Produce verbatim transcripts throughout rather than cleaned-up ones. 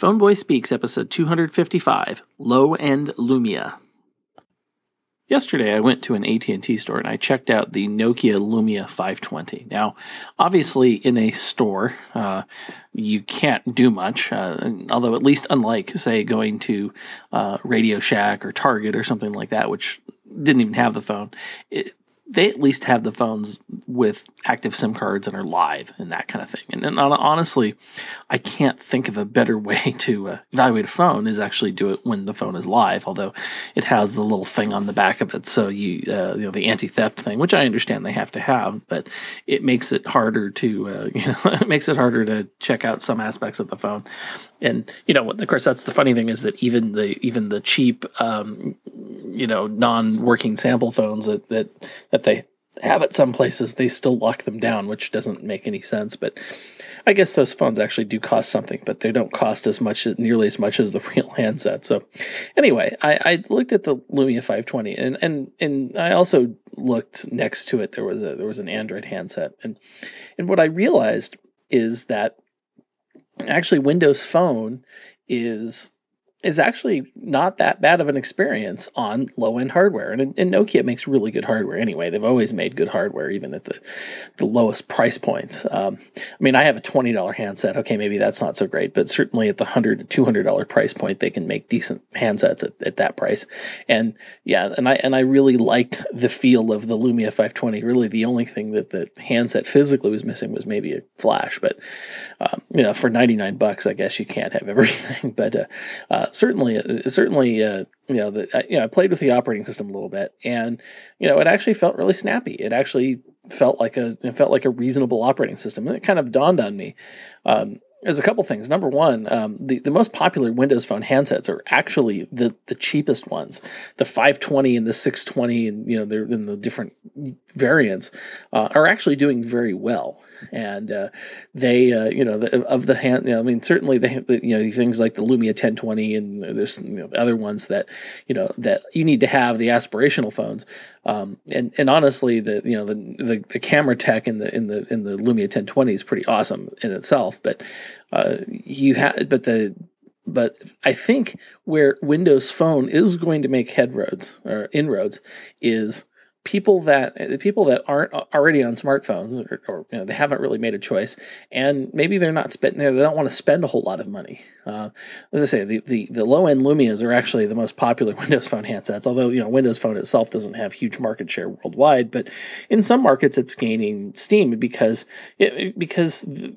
Phoneboy Speaks, episode two fifty-five, Low-End Lumia. Yesterday, I went to an A T and T store and I checked out the Nokia Lumia five twenty. Now, obviously, in a store, uh, you can't do much, uh, although at least unlike, say, going to uh, Radio Shack or Target or something like that, which didn't even have the phone, it, they at least have the phones with active SIM cards and are live and that kind of thing. And, and honestly, I can't think of a better way to uh, evaluate a phone is actually do it when the phone is live, although it has the little thing on the back of it. So you, uh, you know, the anti-theft thing, which I understand they have to have, but it makes it harder to, uh, you know, it makes it harder to check out some aspects of the phone. And, you know, of course, that's the funny thing is that even the, even the cheap, um, you know, non-working sample phones that, that, that they have at some places, they still lock them down, which doesn't make any sense. But I guess those phones actually do cost something, but they don't cost as much, nearly as much as the real handset. So anyway, I, I looked at the Lumia five twenty, and, and and I also looked next to it. There was a there was an Android handset, and and what I realized is that actually Windows Phone is is actually not that bad of an experience on low-end hardware. And, and Nokia makes really good hardware anyway. They've always made good hardware, even at the, the lowest price points. Um, I mean, I have a twenty dollars handset. Okay, maybe that's not so great, but certainly at the one hundred dollars to two hundred dollars price point, they can make decent handsets at, at that price. And yeah, and I and I really liked the feel of the Lumia five twenty. Really, the only thing that the handset physically was missing was maybe a flash. But, um, you know, for ninety-nine bucks, I guess you can't have everything. But uh, uh, certainly, certainly, uh, you know, the, I, you know, I played with the operating system a little bit, and you know, it actually felt really snappy. It actually felt like a it felt like a reasonable operating system, and it kind of dawned on me. Um, There's a couple things. Number one, um, the, the most popular Windows Phone handsets are actually the, the cheapest ones. The five twenty and the six twenty, and you know, they're in the different variants, uh, are actually doing very well. And uh, they, uh, you know, the, of the hand, you know, I mean, certainly the, the, you know, things like the Lumia ten twenty and there's you know, other ones that, you know, that you need to have the aspirational phones. Um, and and honestly, the you know the, the the camera tech in the in the in the Lumia ten twenty is pretty awesome in itself. But uh, you have, but the But I think where Windows Phone is going to make headroads or inroads is people that the people that aren't already on smartphones, or, or you know, they haven't really made a choice, and maybe they're not spending, they don't want to spend a whole lot of money. Uh, as I say, the, the, the low end Lumias are actually the most popular Windows Phone handsets. Although you know Windows Phone itself doesn't have huge market share worldwide, but in some markets it's gaining steam because it, because. The,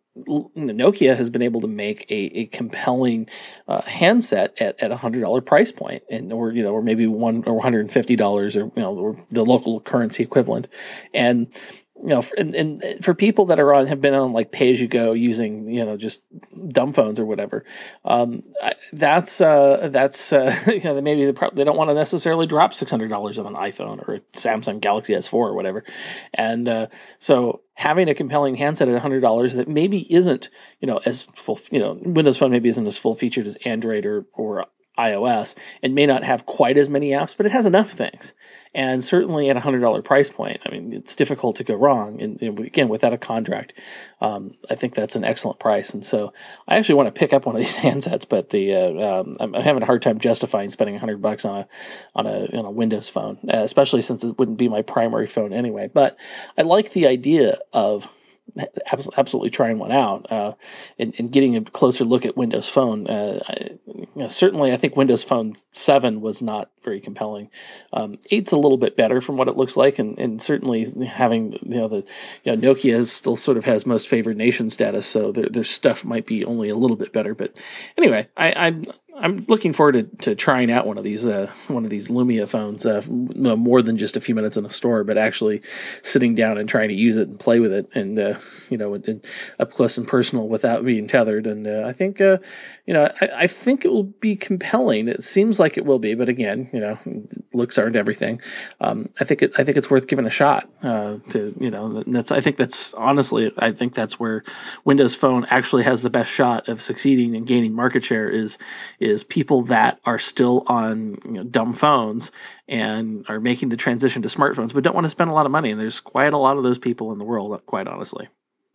Nokia has been able to make a, a compelling uh, handset at, at a hundred dollar price point, and or you know, or maybe one or one hundred and fifty dollars, or you know, or the local currency equivalent, and you know, for, and, and for people that are on have been on like pay as you go using you know just dumb phones or whatever, um, I, that's uh, that's uh, you know maybe they, pro- they don't want to necessarily drop six hundred dollars on an iPhone or a Samsung Galaxy S four or whatever, and uh, so. Having a compelling handset at one hundred dollars that maybe isn't, you know, as full, you know, Windows Phone maybe isn't as full featured as Android or, or iOS, and may not have quite as many apps, but it has enough things. And certainly at a one hundred dollars price point, I mean, it's difficult to go wrong. And, and again, without a contract, um, I think that's an excellent price. And so I actually want to pick up one of these handsets, but the uh, um, I'm, I'm having a hard time justifying spending one hundred bucks on a on a, on a Windows phone, uh, especially since it wouldn't be my primary phone anyway. But I like the idea of absolutely trying one out uh, and, and getting a closer look at Windows Phone. Uh, I, you know, certainly, I think Windows Phone seven was not very compelling. Um, eight's a little bit better from what it looks like, and, and certainly having you know the you know Nokia is still sort of has most favored nation status, so their their stuff might be only a little bit better. But anyway, I, I'm. I'm looking forward to, to trying out one of these uh, one of these Lumia phones, uh, more than just a few minutes in a store, but actually sitting down and trying to use it and play with it, and uh, you know, and up close and personal without being tethered. And uh, I think uh, you know, I, I think it will be compelling. It seems like it will be, but again, you know, looks aren't everything. Um, I think it I think it's worth giving a shot. Uh, to you know, and that's I think that's honestly I think that's where Windows Phone actually has the best shot of succeeding and gaining market share is. is people that are still on you know, dumb phones and are making the transition to smartphones, but don't want to spend a lot of money. And there's quite a lot of those people in the world, quite honestly.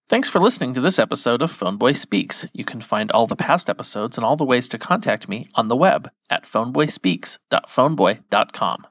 Thanks for listening to this episode of Phoneboy Speaks. You can find all the past episodes and all the ways to contact me on the web at phoneboyspeaks dot phoneboy dot com.